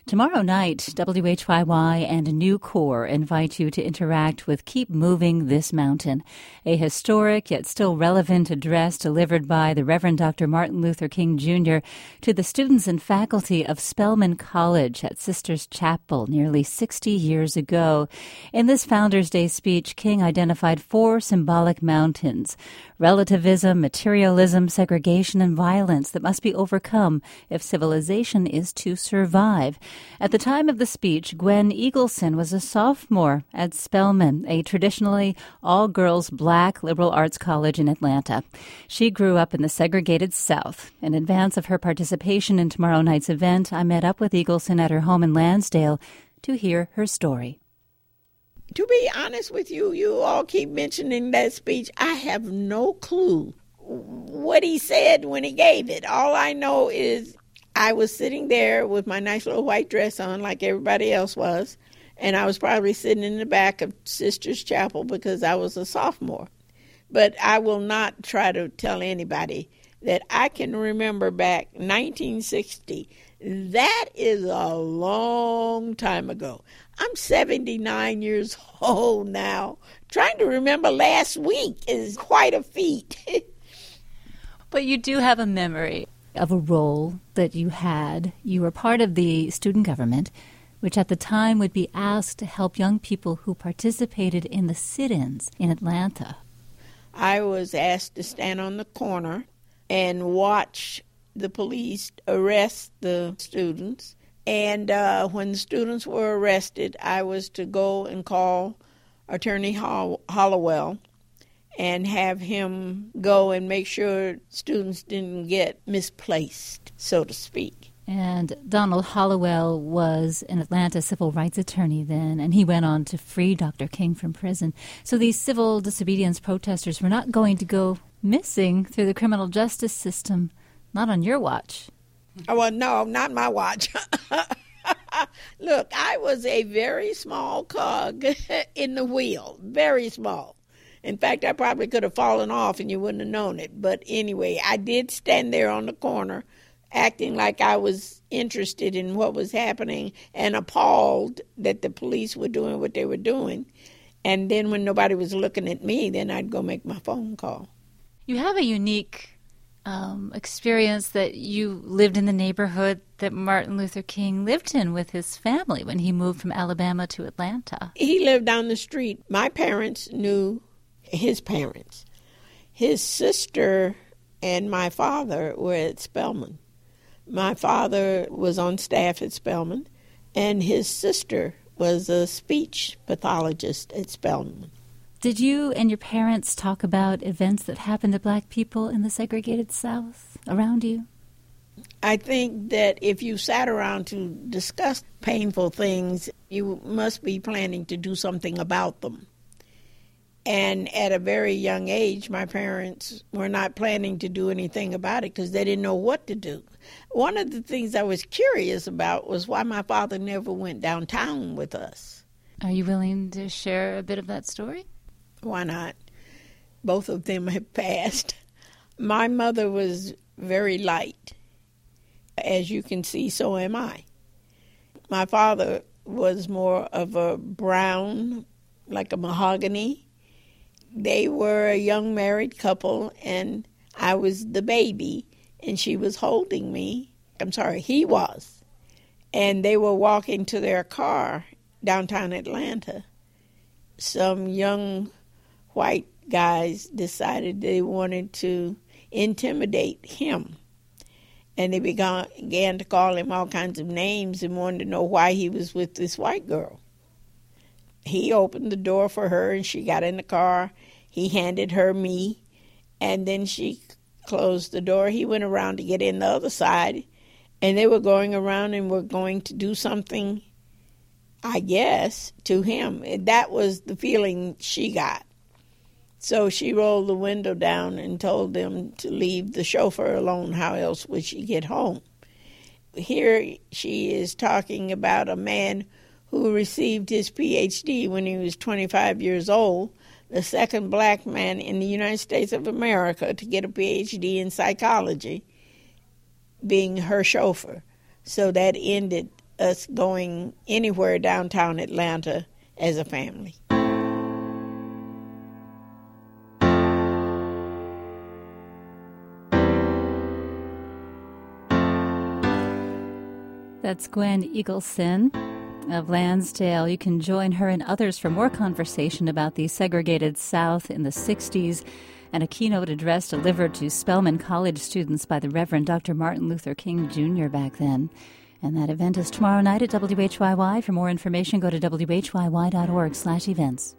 Tomorrow night, WHYY and Nucor invite you to interact with Keep Moving This Mountain, a historic yet still relevant address delivered by the Reverend Dr. Martin Luther King Jr. to the students and faculty of Spelman College at Sisters Chapel nearly 60 years ago. In this Founders Day speech, King identified 4 symbolic mountains: relativism, materialism, segregation, and violence that must be overcome if civilization is to survive. At the time of the speech, Gwen Eagleson was a sophomore at Spelman, a traditionally all-girls black liberal arts college in Atlanta. She grew up in the segregated South. In advance of her participation in tomorrow night's event, I met up with Eagleson at her home in Lansdale to hear her story. To be honest with you, you all keep mentioning that speech. I have no clue what he said when he gave it. All I know is I was sitting there with my nice little white dress on like everybody else was, and I was probably sitting in the back of Sisters Chapel because I was a sophomore. But I will not try to tell anybody that I can remember back 1960. That is a long time ago. I'm 79 years old now. Trying to remember last week is quite a feat. But you do have a memory of a role that you had. You were part of the student government, which at the time would be asked to help young people who participated in the sit-ins in Atlanta. I was asked to stand on the corner and watch the police arrest the students. And when the students were arrested, I was to go and call Attorney Hollowell and have him go and make sure students didn't get misplaced, so to speak. And Donald Hollowell was an Atlanta civil rights attorney then, and he went on to free Dr. King from prison. So these civil disobedience protesters were not going to go missing through the criminal justice system, not on your watch. Oh, well, no, not my watch. Look, I was a very small cog in the wheel, very small. In fact, I probably could have fallen off and you wouldn't have known it. But anyway, I did stand there on the corner acting like I was interested in what was happening and appalled that the police were doing what they were doing. And then when nobody was looking at me, then I'd go make my phone call. You have a unique experience that you lived in the neighborhood that Martin Luther King lived in with his family when he moved from Alabama to Atlanta. He lived down the street. My parents knew his parents. His sister and my father were at Spelman. My father was on staff at Spelman, and his sister was a speech pathologist at Spelman. Did you and your parents talk about events that happened to black people in the segregated South around you? I think that if you sat around to discuss painful things, you must be planning to do something about them. And at a very young age, my parents were not planning to do anything about it because they didn't know what to do. One of the things I was curious about was why my father never went downtown with us. Are you willing to share a bit of that story? Why not? Both of them have passed. My mother was very light. As you can see, so am I. My father was more of a brown, like a mahogany. They were a young married couple, and I was the baby, and she was holding me. He was. And they were walking to their car downtown Atlanta. Some young white guys decided they wanted to intimidate him. And they began to call him all kinds of names and wanted to know why he was with this white girl. He opened the door for her, and she got in the car. He handed her me, and then she closed the door. He went around to get in the other side, and they were going around and were going to do something, I guess, to him. That was the feeling she got. So she rolled the window down and told them to leave the chauffeur alone. How else would she get home? Here she is talking about a man who received his Ph.D. when he was 25 years old, the second black man in the United States of America to get a Ph.D. in psychology, being her chauffeur. So that ended us going anywhere downtown Atlanta as a family. That's Gwen Eagleson of Lansdale. You can join her and others for more conversation about the segregated South in the 60s and a keynote address delivered to Spelman College students by the Reverend Dr. Martin Luther King Jr. back then. And that event is tomorrow night at WHYY. For more information, go to whyy.org/events.